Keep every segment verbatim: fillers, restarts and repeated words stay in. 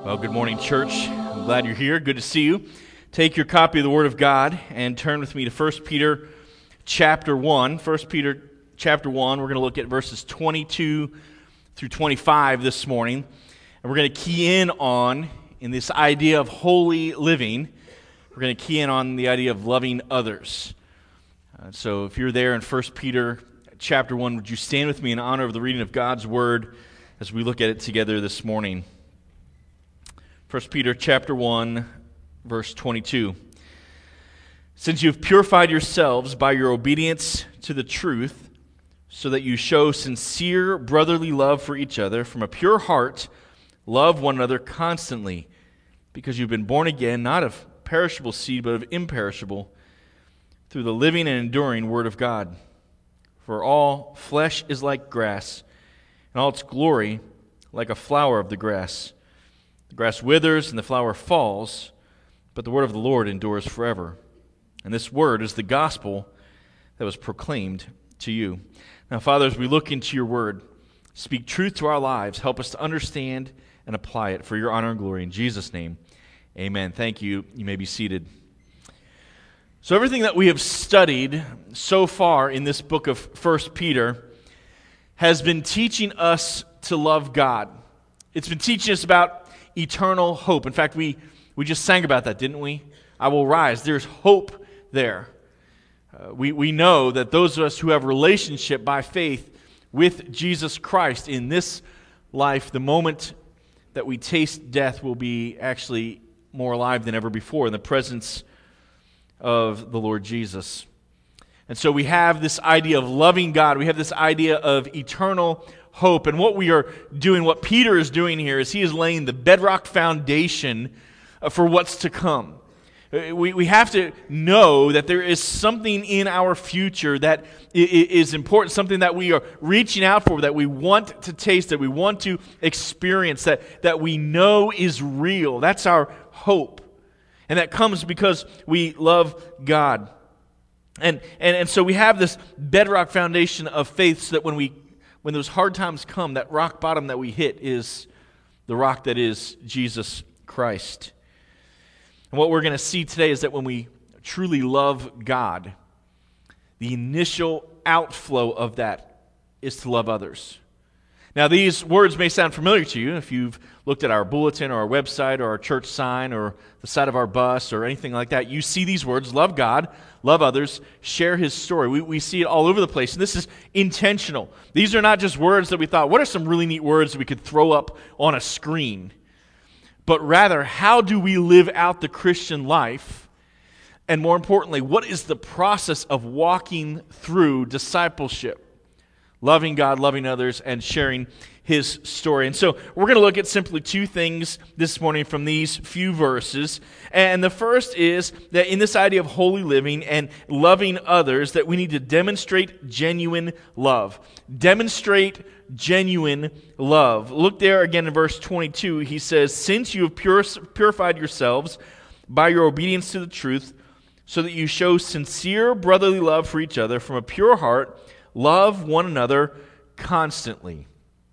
Well, good morning, church. I'm glad you're here. Good to see you. Take your copy of the Word of God and turn with me to First Peter chapter one. First Peter chapter one, we're going to look at verses twenty-two through twenty-five this morning. And we're going to key in on, in this idea of holy living, we're going to key in on the idea of loving others. Uh, so if you're there in First Peter chapter one, would you stand with me in honor of the reading of God's Word as we look at it together this morning? First Peter chapter one, verse twenty-two. Since you have purified yourselves by your obedience to the truth, so that you show sincere brotherly love for each other from a pure heart, love one another constantly, because you've been born again, not of perishable seed, but of imperishable, through the living and enduring Word of God. For all flesh is like grass, and all its glory like a flower of the grass. The grass withers and the flower falls, but the word of the Lord endures forever. And this word is the gospel that was proclaimed to you. Now, Father, as we look into your word, speak truth to our lives. Help us to understand and apply it for your honor and glory. In Jesus' name, amen. Thank you. You may be seated. So everything that we have studied so far in this book of First Peter has been teaching us to love God. It's been teaching us about eternal hope. In fact, we, we just sang about that, didn't we? I will rise. There's hope there. Uh, we, we know that those of us who have a relationship by faith with Jesus Christ in this life, the moment that we taste death will be actually more alive than ever before in the presence of the Lord Jesus. And so we have this idea of loving God. We have this idea of eternal hope. And what we are doing, what Peter is doing here, is he is laying the bedrock foundation for what's to come. We, we have to know that there is something in our future that is important, something that we are reaching out for, that we want to taste, that we want to experience, that, that we know is real. That's our hope. And that comes because we love God. And, and, and so we have this bedrock foundation of faith so that when we When those hard times come, that rock bottom that we hit is the rock that is Jesus Christ. And what we're going to see today is that when we truly love God, the initial outflow of that is to love others. Now, these words may sound familiar to you if you've looked at our bulletin or our website or our church sign or the side of our bus or anything like that. You see these words: love God, love others, share His story. We, we see it all over the place, and this is intentional. These are not just words that we thought, what are some really neat words that we could throw up on a screen? But rather, how do we live out the Christian life? And more importantly, what is the process of walking through discipleship? Loving God, loving others, and sharing His story. And so we're going to look at simply two things this morning from these few verses. And the first is that in this idea of holy living and loving others, that we need to demonstrate genuine love. Demonstrate genuine love. Look there again in verse twenty-two. He says, since you have pur- purified yourselves by your obedience to the truth, so that you show sincere brotherly love for each other from a pure heart, love one another constantly.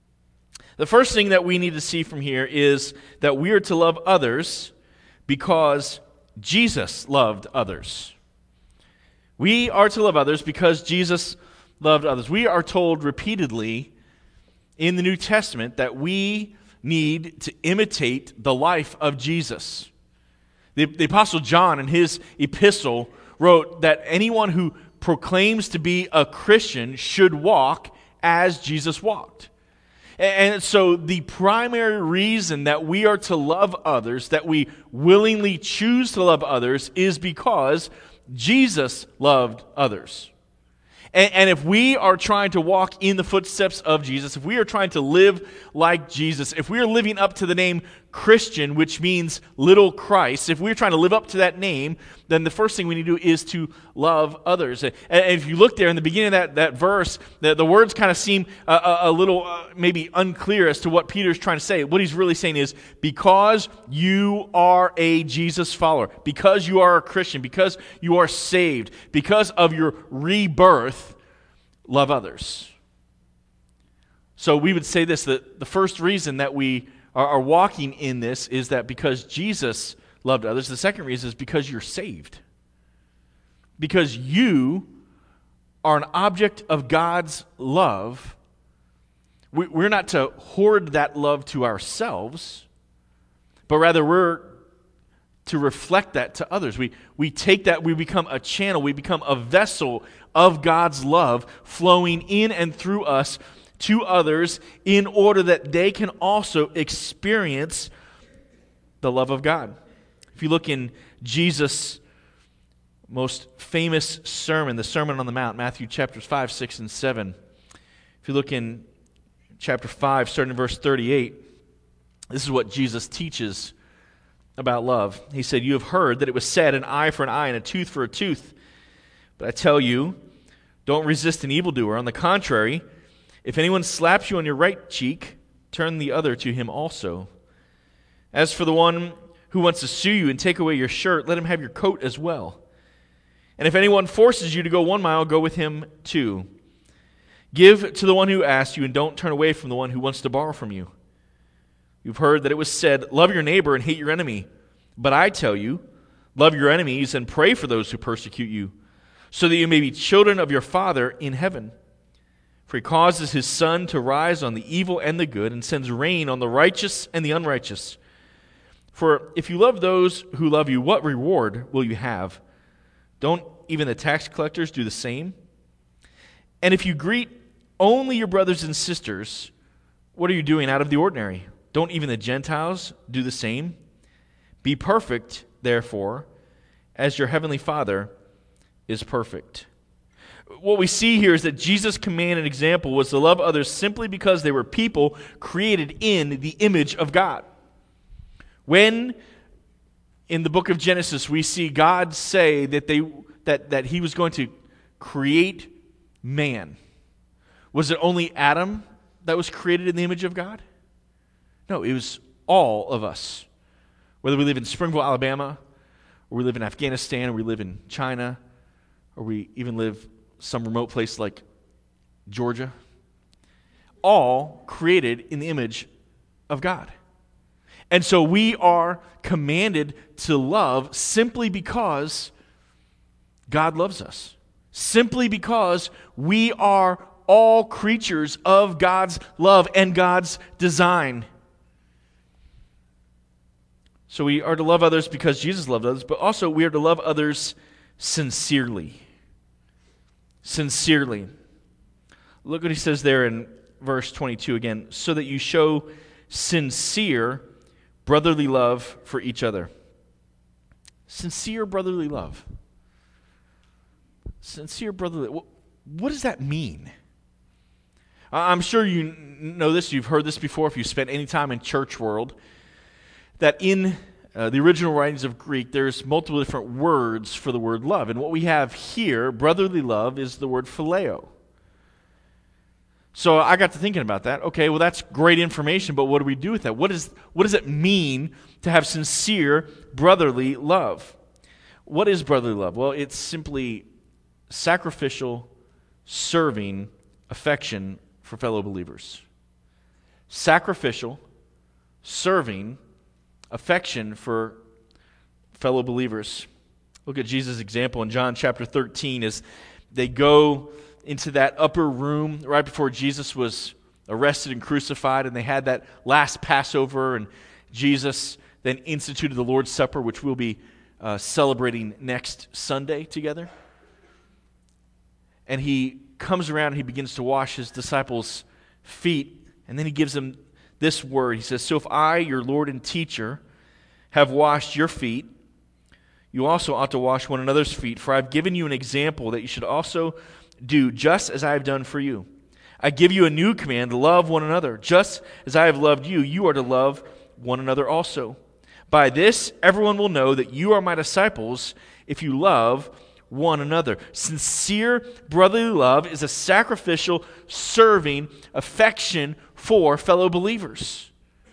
The first thing that we need to see from here is that we are to love others because Jesus loved others. We are to love others because Jesus loved others. We are told repeatedly in the New Testament that we need to imitate the life of Jesus. The, the Apostle John in his epistle wrote that anyone who proclaims to be a Christian should walk as Jesus walked. And so the primary reason that we are to love others, that we willingly choose to love others, is because Jesus loved others. And, and if we are trying to walk in the footsteps of Jesus, if we are trying to live like Jesus, if we are living up to the name Christian, which means little Christ, if we're trying to live up to that name, then the first thing we need to do is to love others. And if you look there in the beginning of that, that verse, the, the words kind of seem a, a, a little uh, maybe unclear as to what Peter's trying to say. What he's really saying is, because you are a Jesus follower, because you are a Christian, because you are saved, because of your rebirth, love others. So we would say this, that the first reason that we are, are walking in this is that because Jesus loved others. The second reason is because you're saved. Because you are an object of God's love. We, we're not to hoard that love to ourselves, but rather we're to reflect that to others. We, we take that, we become a channel, we become a vessel of God's love flowing in and through us to others in order that they can also experience the love of God. If you look in Jesus' most famous sermon, the Sermon on the Mount, Matthew chapters five, six, and seven. If you look in chapter five, starting in verse thirty-eight, this is what Jesus teaches about love. He said, "You have heard that it was said, an eye for an eye and a tooth for a tooth. But I tell you, don't resist an evildoer. On the contrary, if anyone slaps you on your right cheek, turn the other to him also. As for the one who wants to sue you and take away your shirt, let him have your coat as well. And if anyone forces you to go one mile, go with him two. Give to the one who asks you, and don't turn away from the one who wants to borrow from you. You've heard that it was said, love your neighbor and hate your enemy. But I tell you, love your enemies and pray for those who persecute you, so that you may be children of your Father in heaven. For he causes his sun to rise on the evil and the good, and sends rain on the righteous and the unrighteous. For if you love those who love you, what reward will you have? Don't even the tax collectors do the same? And if you greet only your brothers and sisters, what are you doing out of the ordinary? Don't even the Gentiles do the same? Be perfect, therefore, as your heavenly Father is perfect." What we see here is that Jesus' command and example was to love others simply because they were people created in the image of God. When in the book of Genesis we see God say that they that, that he was going to create man, was it only Adam that was created in the image of God? No, it was all of us. Whether we live in Springville, Alabama, or we live in Afghanistan, or we live in China, or we even live some remote place like Georgia, all created in the image of God. And so we are commanded to love simply because God loves us. Simply because we are all creatures of God's love and God's design. So we are to love others because Jesus loved others, but also we are to love others sincerely. Sincerely. Look what he says there in verse twenty-two again. So that you show sincere brotherly love for each other. Sincere brotherly love. Sincere brotherly love. What does that mean? I'm sure you know this, you've heard this before if you spent any time in church world, that in uh, the original writings of Greek, there's multiple different words for the word love. And what we have here, brotherly love, is the word phileo. So I got to thinking about that. Okay, well that's great information, but what do we do with that? What is what does it mean to have sincere brotherly love? What is brotherly love? Well, it's simply sacrificial, serving affection for fellow believers. Sacrificial, serving affection for fellow believers. Look at Jesus' example in John chapter thirteen as they go into that upper room right before Jesus was arrested and crucified, and they had that last Passover, and Jesus then instituted the Lord's Supper, which we'll be uh, celebrating next Sunday together. And he comes around and he begins to wash his disciples' feet, and then he gives them this word. He says, "So if I, your Lord and teacher, have washed your feet, you also ought to wash one another's feet, for I've given you an example that you should also do just as I have done for you. I give you a new command, love one another. Just as I have loved you, you are to love one another also. By this, everyone will know that you are my disciples if you love one another." Sincere brotherly love is a sacrificial, serving affection for fellow believers.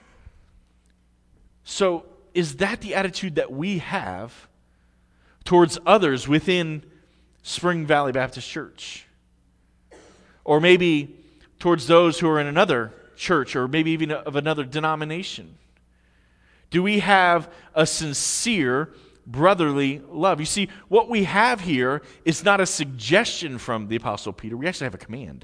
So, is that the attitude that we have towards others within Spring Valley Baptist Church? Or maybe towards those who are in another church, or maybe even of another denomination? Do we have a sincere brotherly love? You see, what we have here is not a suggestion from the Apostle Peter. We actually have a command.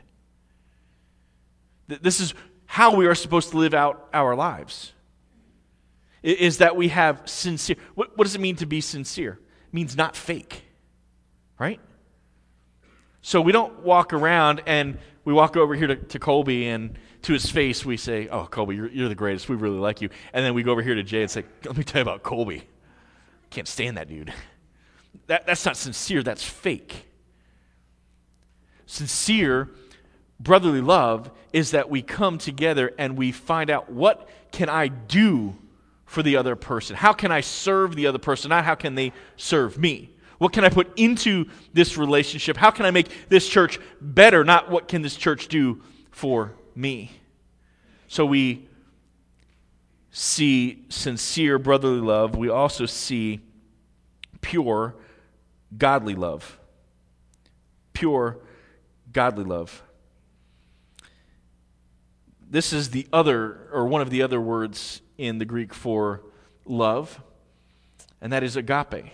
This is how we are supposed to live out our lives. Is that we have sincere. What, what does it mean to be sincere? It means not fake, right? So we don't walk around and we walk over here to, to Colby and to his face we say, "Oh, Colby, you're, you're the greatest. We really like you." And then we go over here to Jay and say, "Let me tell you about Colby. Can't stand that dude." That, that's not sincere. That's fake. Sincere brotherly love is that we come together and we find out, what can I do for the other person? How can I serve the other person? Not how can they serve me? What can I put into this relationship? How can I make this church better? Not what can this church do for me? So we see sincere brotherly love. We also see pure godly love. Pure godly love. This is the other, or one of the other words in the Greek for love, and that is agape.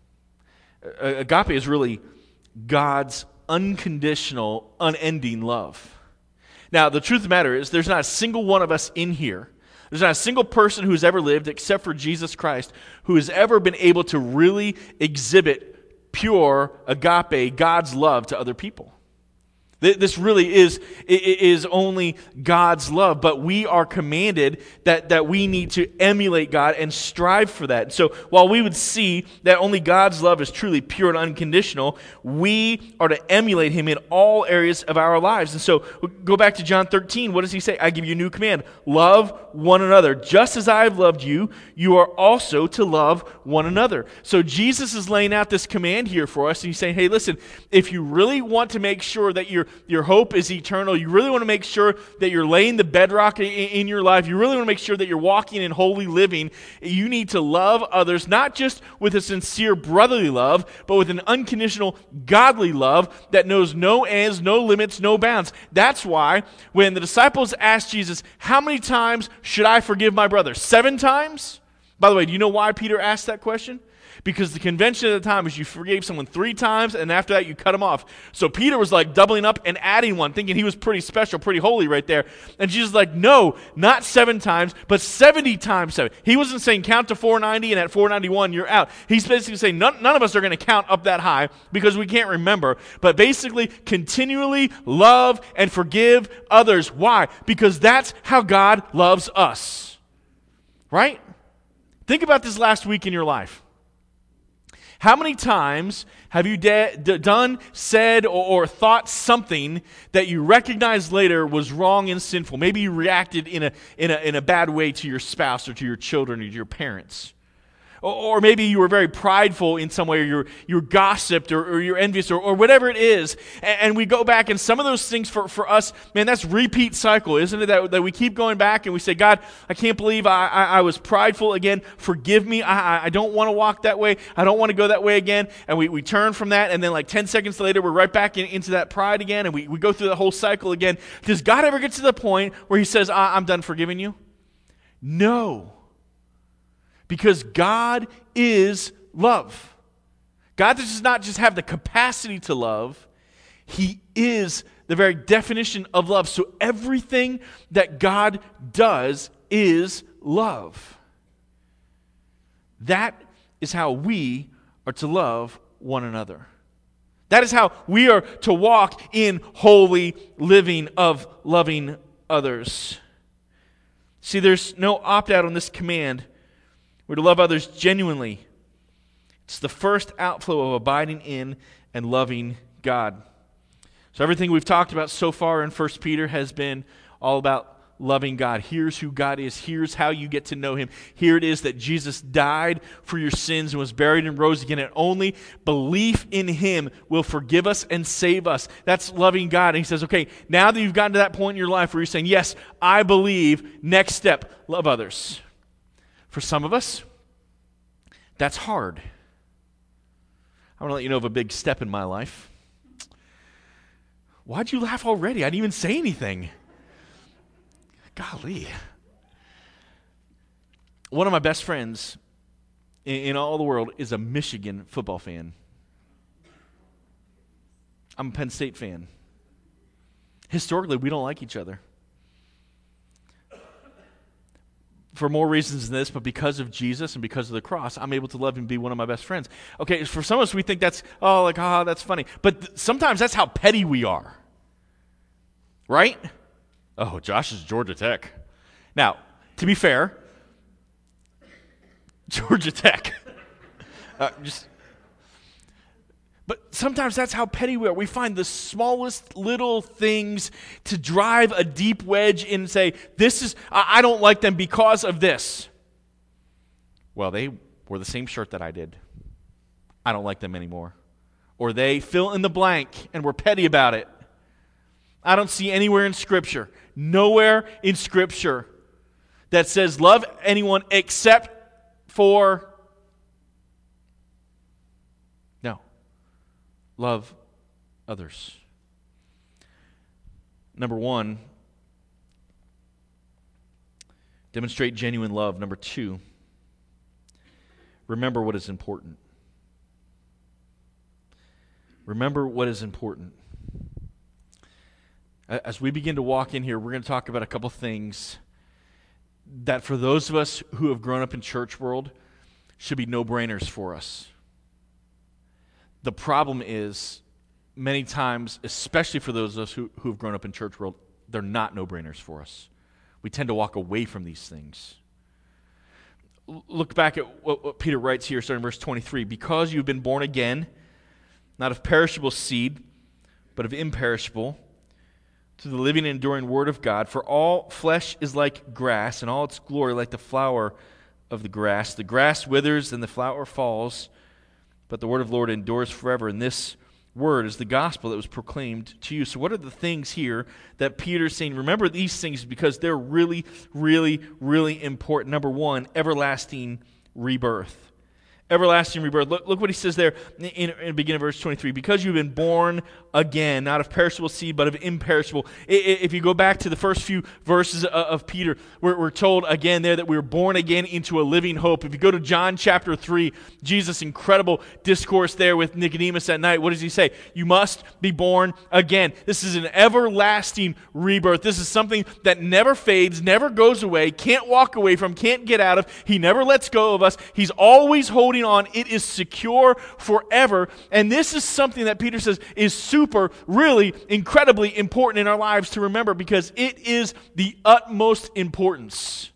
Agape is really God's unconditional, unending love. Now, the truth of the matter is, there's not a single one of us in here, there's not a single person who's ever lived, except for Jesus Christ, who has ever been able to really exhibit pure agape, God's love to other people. This really is, is only God's love, but we are commanded that, that we need to emulate God and strive for that. So while we would see that only God's love is truly pure and unconditional, we are to emulate Him in all areas of our lives. And so go back to John thirteen. What does He say? "I give you a new command. Love one another. Just as I have loved you, you are also to love one another." So Jesus is laying out this command here for us. And He's saying, hey, listen, if you really want to make sure that you're Your hope is eternal, you really want to make sure that you're laying the bedrock in, in your life, you really want to make sure that you're walking in holy living, you need to love others, not just with a sincere brotherly love, but with an unconditional godly love that knows no ends, no limits, no bounds. That's why when the disciples asked Jesus, "How many times should I forgive my brother?" Seven times? By the way, do you know why Peter asked that question? Because the convention at the time was you forgave someone three times, and after that you cut them off. So Peter was like doubling up and adding one, thinking he was pretty special, pretty holy right there. And Jesus was like, no, not seven times, but seventy times seven. He wasn't saying count to four ninety, and at four ninety-one you're out. He's basically saying none, none of us are going to count up that high because we can't remember. But basically, continually love and forgive others. Why? Because that's how God loves us. Right? Think about this last week in your life. How many times have you de- d- done, said, or, or thought something that you recognized later was wrong and sinful? Maybe you reacted in a, in a, in a bad way to your spouse or to your children or to your parents. Or, or maybe you were very prideful in some way, or you're, you're gossiped, or, or you're envious, or, or whatever it is. And, and we go back, and some of those things for, for us, man, that's repeat cycle, isn't it? That, that we keep going back and we say, God, I can't believe I, I, I was prideful again. Forgive me. I, I don't want to walk that way. I don't want to go that way again. And we, we turn from that, and then like ten seconds later, we're right back in, into that pride again, and we, we go through the whole cycle again. Does God ever get to the point where He says, I, I'm done forgiving you? No. Because God is love. God does not just have the capacity to love, He is the very definition of love. So everything that God does is love. That is how we are to love one another. That is how we are to walk in holy living of loving others. See, there's no opt-out on this command. We're to love others genuinely. It's the first outflow of abiding in and loving God. So everything we've talked about so far in First Peter has been all about loving God. Here's who God is. Here's how you get to know Him. Here it is that Jesus died for your sins and was buried and rose again. And only belief in Him will forgive us and save us. That's loving God. And He says, okay, now that you've gotten to that point in your life where you're saying, yes, I believe, next step, love others. For some of us, that's hard. I want to let you know of a big step in my life. Why'd you laugh already? I didn't even say anything. Golly. One of my best friends in, in all the world is a Michigan football fan. I'm a Penn State fan. Historically, we don't like each other. For more reasons than this, but because of Jesus and because of the cross, I'm able to love him and be one of my best friends. Okay, for some of us, we think that's, oh, like, ah, oh, that's funny. But th- sometimes that's how petty we are. Right? Oh, Josh is Georgia Tech. Now, to be fair, Georgia Tech. uh, just... But sometimes that's how petty we are. We find the smallest little things to drive a deep wedge in and say, this is, I don't like them because of this. Well, they wore the same shirt that I did. I don't like them anymore. Or they fill in the blank and we're petty about it. I don't see anywhere in Scripture, nowhere in Scripture that says love anyone except for love others. Number one, demonstrate genuine love. Number two, remember what is important. Remember what is important. As we begin to walk in here, we're going to talk about a couple things that for those of us who have grown up in church world should be no-brainers for us. The problem is, many times, especially for those of us who, who have grown up in church world, they're not no-brainers for us. We tend to walk away from these things. L- look back at what, what Peter writes here, starting in verse twenty-three. Because you've been born again, not of perishable seed, but of imperishable, through the living and enduring word of God. For all flesh is like grass, and all its glory like the flower of the grass. The grass withers and the flower falls, but the word of the Lord endures forever. And this word is the gospel that was proclaimed to you. So what are the things here that Peter's saying? Remember these things because they're really, really, really important. Number one, everlasting rebirth. Everlasting rebirth. Look, look what he says there in, in the beginning of verse twenty-three. Because you've been born again, not of perishable seed, but of imperishable. If you go back to the first few verses of Peter, we're, we're told again there that we were born again into a living hope. If you go to John chapter three, Jesus' incredible discourse there with Nicodemus at night, what does he say? You must be born again. This is an everlasting rebirth. This is something that never fades, never goes away, can't walk away from, can't get out of. He never lets go of us. He's always holding on. It is secure forever. And this is something that Peter says is super, really, incredibly important in our lives to remember because it is the utmost importance.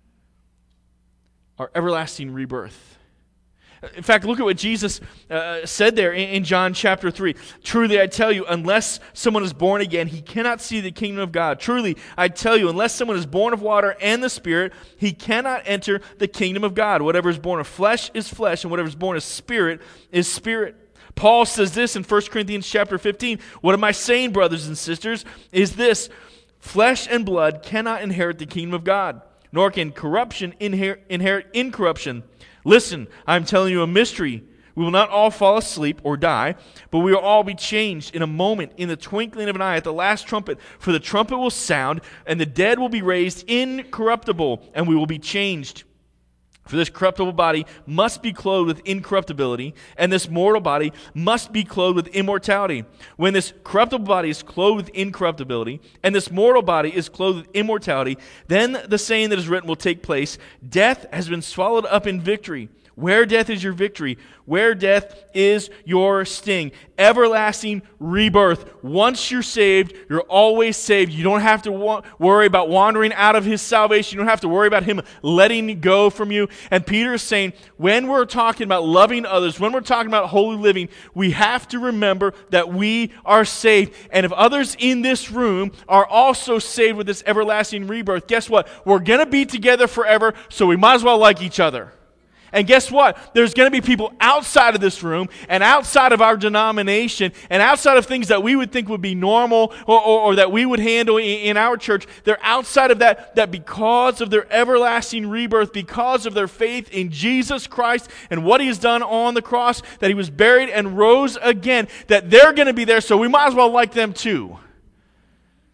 Our everlasting rebirth. In fact, look at what Jesus uh, said there in, in John chapter three. Truly, I tell you, unless someone is born again, he cannot see the kingdom of God. Truly, I tell you, unless someone is born of water and the Spirit, he cannot enter the kingdom of God. Whatever is born of flesh is flesh, and whatever is born of spirit is spirit. Paul says this in First Corinthians chapter fifteen. What am I saying, brothers and sisters? Is this, flesh and blood cannot inherit the kingdom of God, nor can corruption inher- inherit incorruption. Listen, I'm telling you a mystery. We will not all fall asleep or die, but we will all be changed in a moment, in the twinkling of an eye, at the last trumpet. For the trumpet will sound, and the dead will be raised incorruptible, and we will be changed. For this corruptible body must be clothed with incorruptibility, and this mortal body must be clothed with immortality. When this corruptible body is clothed with incorruptibility, and this mortal body is clothed with immortality, then the saying that is written will take place, death has been swallowed up in victory. Where death is your victory? Where death is your sting? Everlasting rebirth. Once you're saved, you're always saved. You don't have to wa- worry about wandering out of his salvation. You don't have to worry about him letting go from you. And Peter is saying, when we're talking about loving others, when we're talking about holy living, we have to remember that we are saved. And if others in this room are also saved with this everlasting rebirth, guess what? We're going to be together forever, so we might as well like each other. And guess what? There's going to be people outside of this room and outside of our denomination and outside of things that we would think would be normal or, or, or that we would handle in, in our church. They're outside of that, that because of their everlasting rebirth, because of their faith in Jesus Christ and what he has done on the cross, that he was buried and rose again, that they're going to be there, so we might as well like them too.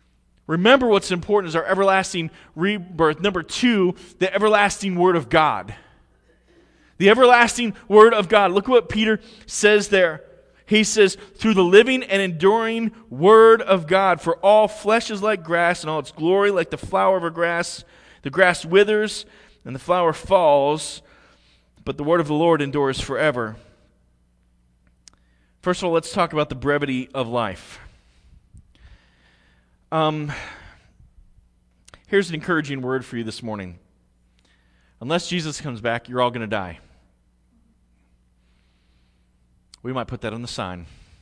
Remember what's important is our everlasting rebirth. Number two, the everlasting Word of God. The everlasting Word of God. Look what Peter says there. He says, through the living and enduring Word of God, for all flesh is like grass, and all its glory like the flower of a grass. The grass withers, and the flower falls, but the word of the Lord endures forever. First of all, let's talk about the brevity of life. Um, here's an encouraging word for you this morning. Unless Jesus comes back, you're all going to die. We might put that on the sign.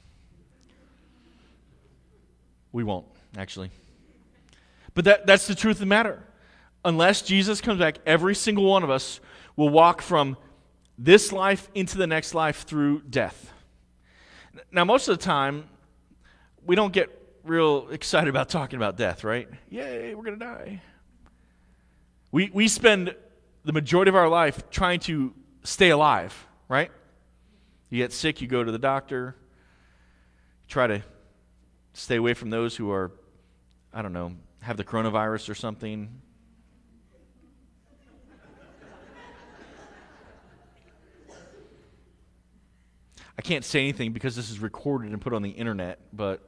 We won't, actually. But that, that's the truth of the matter. Unless Jesus comes back, every single one of us will walk from this life into the next life through death. Now, most of the time, we don't get real excited about talking about death, right? Yay, we're going to die. We, we spend the majority of our life trying to stay alive, right? You get sick, you go to the doctor, try to stay away from those who are, I don't know, have the coronavirus or something. I can't say anything because this is recorded and put on the internet, but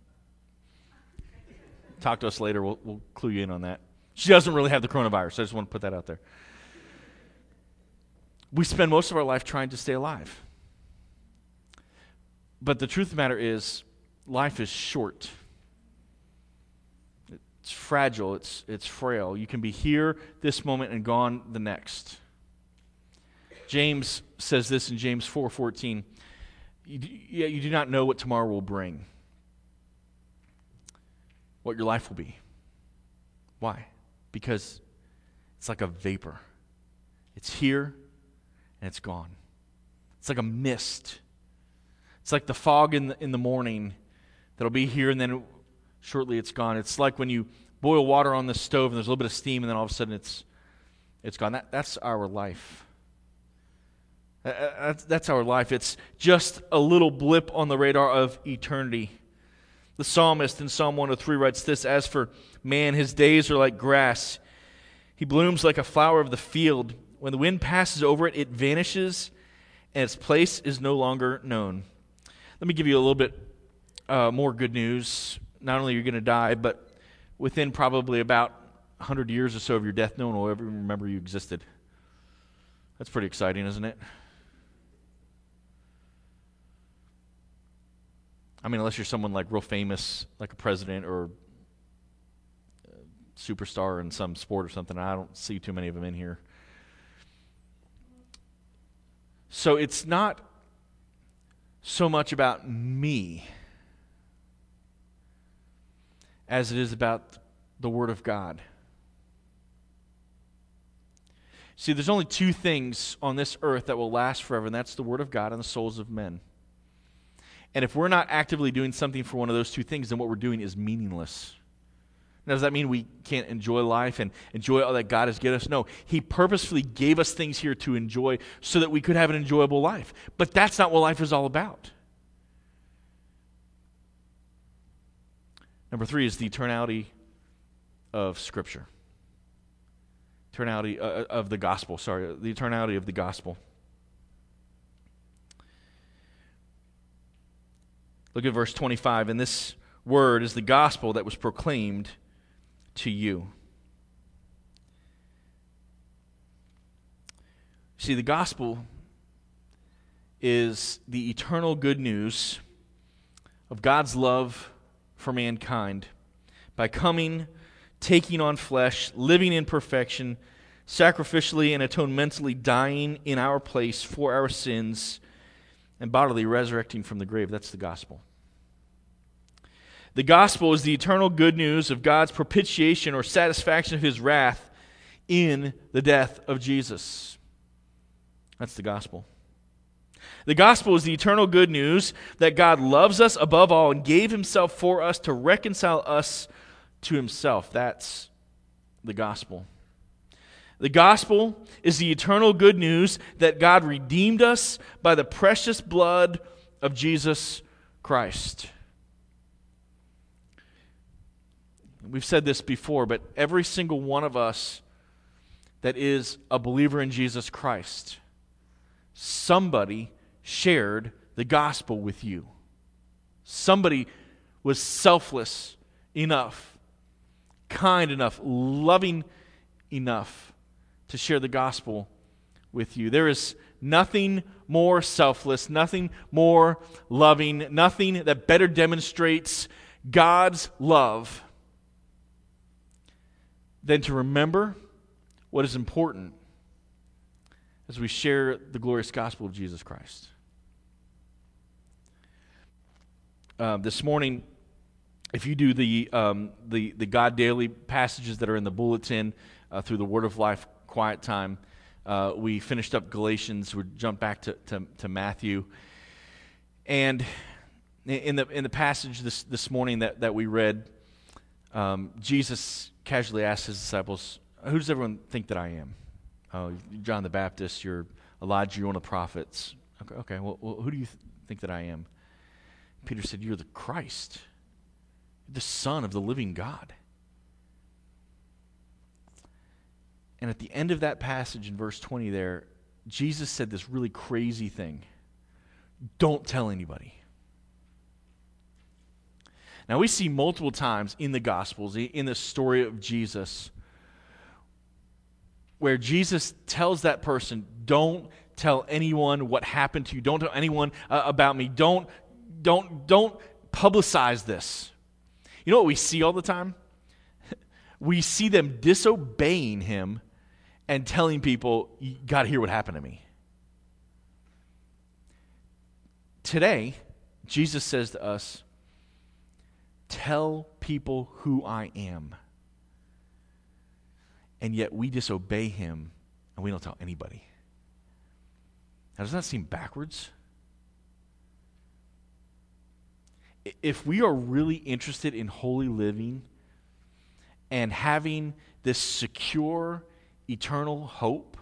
talk to us later. We'll, we'll clue you in on that. She doesn't really have the coronavirus. I just want to put that out there. We spend most of our life trying to stay alive. But the truth of the matter is, life is short. It's fragile. It's, it's frail. You can be here this moment and gone the next. James says this in James four fourteen. You, yeah, you do not know what tomorrow will bring, what your life will be. Why? Because it's like a vapor. It's here and it's gone. It's like a mist. It's like the fog in the, in the morning that'll be here and then shortly it's gone. It's like when you boil water on the stove and there's a little bit of steam and then all of a sudden it's it's gone. That, that's our life. That's, that's our life. It's just a little blip on the radar of eternity. The psalmist in Psalm one oh three writes this, as for man, his days are like grass. He blooms like a flower of the field. When the wind passes over it, it vanishes, and its place is no longer known. Let me give you a little bit uh, more good news. Not only are you going to die, but within probably about one hundred years or so of your death, no one will ever remember you existed. That's pretty exciting, isn't it? I mean, unless you're someone like real famous, like a president or a superstar in some sport or something. I don't see too many of them in here. So it's not so much about me as it is about the Word of God. See, there's only two things on this earth that will last forever, and that's the Word of God and the souls of men. And if we're not actively doing something for one of those two things, then what we're doing is meaningless. Now, does that mean we can't enjoy life and enjoy all that God has given us? No. He purposefully gave us things here to enjoy so that we could have an enjoyable life. But that's not what life is all about. Number three is the eternality of Scripture. Eternality uh, of the gospel, sorry. The eternality of the gospel. Look at verse twenty-five. And this word is the gospel that was proclaimed to you. See, the gospel is the eternal good news of God's love for mankind by coming, taking on flesh, living in perfection, sacrificially and atonementally dying in our place for our sins, and bodily resurrecting from the grave. That's the gospel. The gospel is the eternal good news of God's propitiation or satisfaction of His wrath in the death of Jesus. That's the gospel. The gospel is the eternal good news that God loves us above all and gave Himself for us to reconcile us to Himself. That's the gospel. The gospel is the eternal good news that God redeemed us by the precious blood of Jesus Christ. We've said this before, but every single one of us that is a believer in Jesus Christ, somebody shared the gospel with you. Somebody was selfless enough, kind enough, loving enough to share the gospel with you. There is nothing more selfless, nothing more loving, nothing that better demonstrates God's love than to remember what is important as we share the glorious gospel of Jesus Christ. Uh, this morning, if you do the um, the the God Daily passages that are in the bulletin uh, through the Word of Life Quiet Time, uh, we finished up Galatians. We jumped back to, to, to Matthew, and in the in the passage this this morning that, that we read, um, Jesus casually asked his disciples, "Who does everyone think that I am?" Oh, John the Baptist. You're Elijah. You're one of the prophets. Okay. Okay. Well, well who do you th- think that I am? Peter said, "You're the Christ, the Son of the living God." And at the end of that passage in verse twenty there, Jesus said this really crazy thing. Don't tell anybody. Now we see multiple times in the Gospels, in the story of Jesus, where Jesus tells that person, don't tell anyone what happened to you. Don't tell anyone uh, about me. Don't Don't, don't publicize this. You know what we see all the time? We see them disobeying him and telling people, you got to hear what happened to me. Today, Jesus says to us, tell people who I am. And yet we disobey him and we don't tell anybody. Now, doesn't that seem backwards? If we are really interested in holy living and having this secure, eternal hope,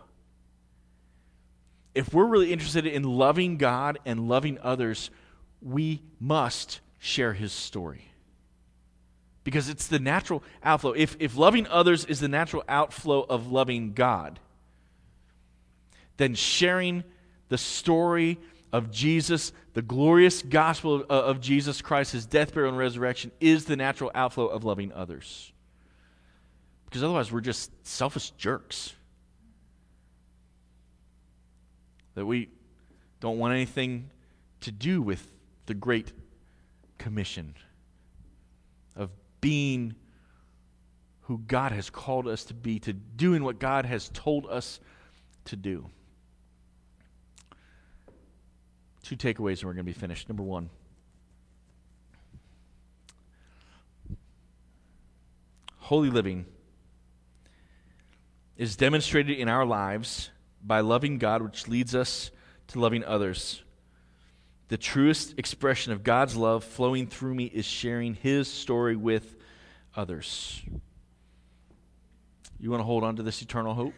if we're really interested in loving God and loving others, we must share his story. Because it's the natural outflow. If, if loving others is the natural outflow of loving God, then sharing the story of Jesus, the glorious gospel of, of Jesus Christ, his death, burial, and resurrection, is the natural outflow of loving others. Because otherwise we're just selfish jerks. That we don't want anything to do with the Great Commission of being who God has called us to be, to doing what God has told us to do. Two takeaways and we're going to be finished. Number one, holy living is demonstrated in our lives by loving God, which leads us to loving others. The truest expression of God's love flowing through me is sharing his story with others. You want to hold on to this eternal hope?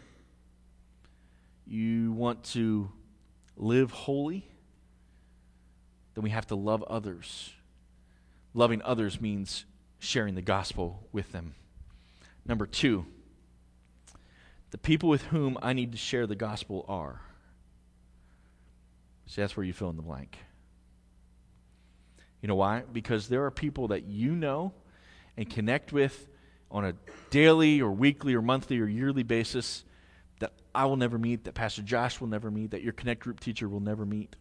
You want to live holy? Then we have to love others. Loving others means sharing the gospel with them. Number two, the people with whom I need to share the gospel are. See, that's where you fill in the blank. You know why? Because there are people that you know and connect with on a daily or weekly or monthly or yearly basis that I will never meet, that Pastor Josh will never meet, that your Connect Group teacher will never meet.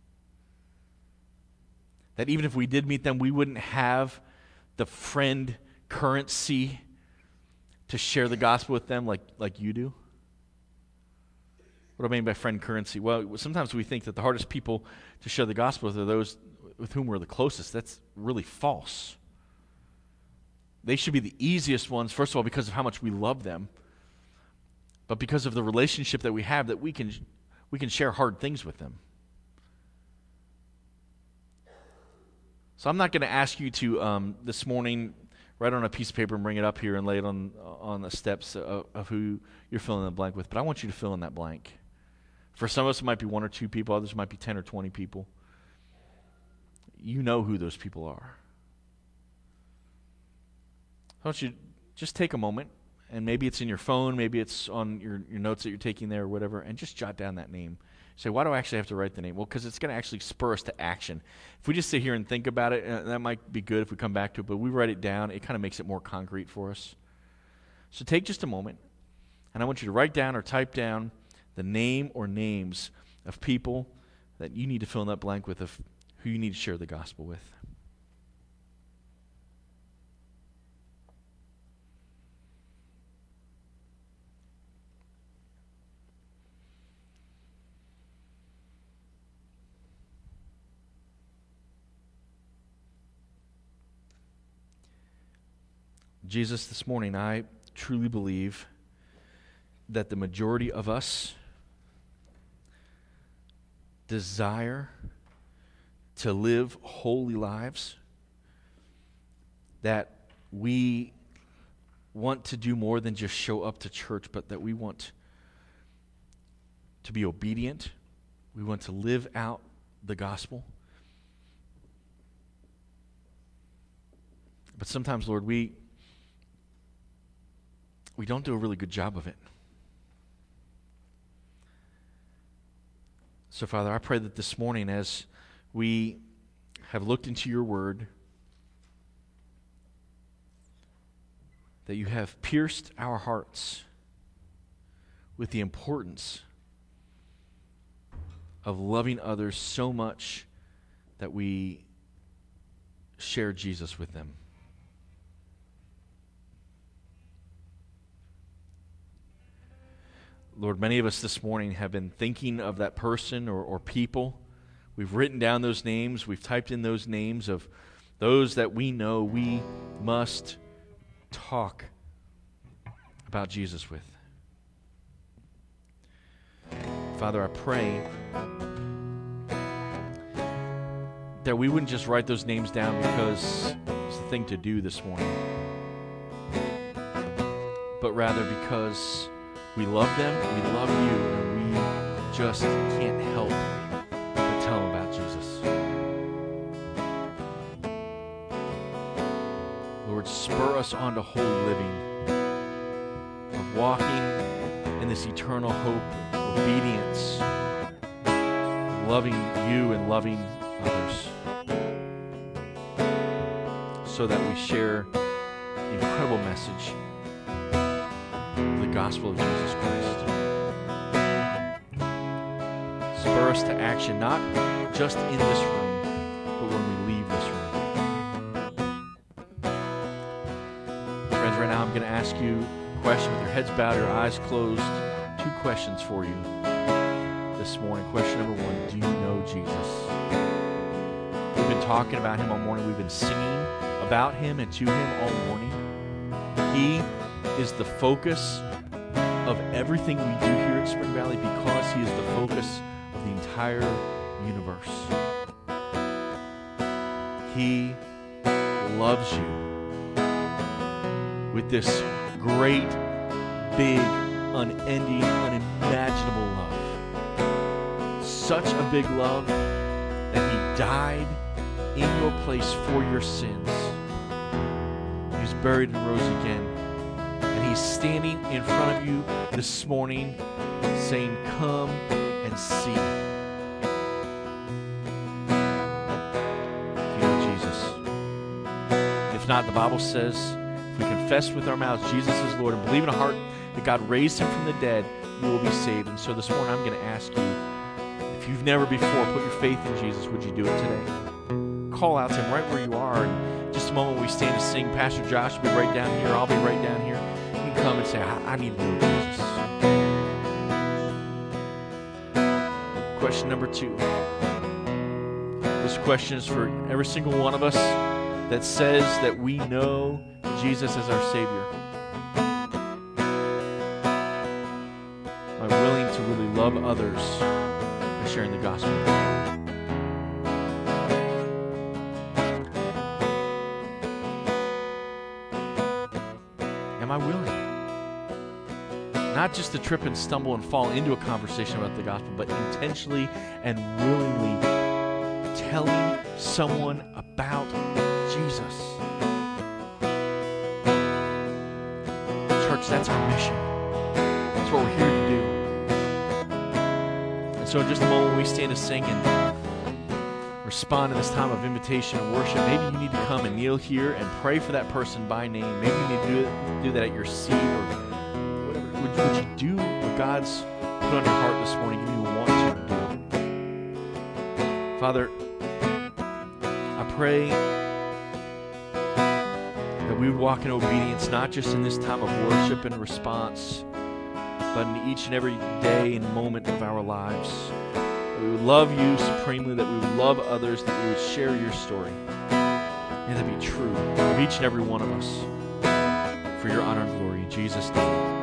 That even if we did meet them, we wouldn't have the friend currency to share the gospel with them like, like you do. What do I mean by friend currency? Well, sometimes we think that the hardest people to share the gospel with are those with whom we're the closest. That's really false. They should be the easiest ones, first of all, because of how much we love them, but because of the relationship that we have, that we can we can share hard things with them. So I'm not going to ask you to, um, this morning, write on a piece of paper and bring it up here and lay it on on the steps of, of who you're filling in the blank with, but I want you to fill in that blank. For some of us, it might be one or two people. Others might be ten or twenty people. You know who those people are. I want you to just take a moment, and maybe it's in your phone, maybe it's on your, your notes that you're taking there or whatever, and just jot down that name. Say, why do I actually have to write the name? Well, because it's going to actually spur us to action. If we just sit here and think about it, uh, that might be good if we come back to it, but we write it down, it kind of makes it more concrete for us. So take just a moment, and I want you to write down or type down the name or names of people that you need to fill in that blank with, of who you need to share the gospel with. Jesus, this morning I truly believe that the majority of us desire to live holy lives, that we want to do more than just show up to church, but that we want to be obedient. We want to live out the gospel. But sometimes, Lord, we we don't do a really good job of it. So, Father, I pray that this morning, as we have looked into your word, that you have pierced our hearts with the importance of loving others so much that we share Jesus with them. Lord, many of us this morning have been thinking of that person or, or people. We've written down those names. We've typed in those names of those that we know we must talk about Jesus with. Father, I pray that we wouldn't just write those names down because it's the thing to do this morning, but rather because we love them, we love you, and we just can't help but tell them about Jesus. Lord, spur us on to holy living, of walking in this eternal hope, obedience, loving you and loving others, so that we share the incredible message, the gospel of Jesus Christ. Spur us to action, not just in this room, but when we leave this room. Friends, right now I'm going to ask you a question with your heads bowed, your eyes closed. Two questions for you this morning. Question number one, do you know Jesus? We've been talking about him all morning. We've been singing about him and to him all morning. He is the focus of everything we do here at Spring Valley because he is the focus of the entire universe. He loves you with this great, big, unending, unimaginable love. Such a big love that he died in your place for your sins. He was buried and rose again. And he's standing in front of you this morning saying, come and see. You know Jesus. If not, the Bible says, if we confess with our mouths Jesus is Lord and believe in our heart that God raised him from the dead, you will be saved. And so this morning I'm going to ask you, if you've never before put your faith in Jesus, would you do it today? Call out to him right where you are. And just a moment when we stand to sing, Pastor Josh will be right down here. I'll be right down here. You can come and say, I, I need to know Jesus. Question number two. This question is for every single one of us that says that we know Jesus as our Savior. Am I willing to really love others by sharing the gospel? Am I willing? Not just to trip and stumble and fall into a conversation about the gospel, but intentionally and willingly telling someone about Jesus. church. That's our mission. That's what we're here to do. And so in just a moment when we stand to sing and respond in this time of invitation and worship, maybe you need to come and kneel here and pray for that person by name. Maybe you need to do, it, do that at your seat or whatever. Would, would you do what God's put on your heart this morning? You want to do. Father, I pray that we would walk in obedience, not just in this time of worship and response, but in each and every day and moment of our lives. That we would love you supremely, that we would love others, that we would share your story. May that be true of each and every one of us for your honor and glory. In Jesus' name.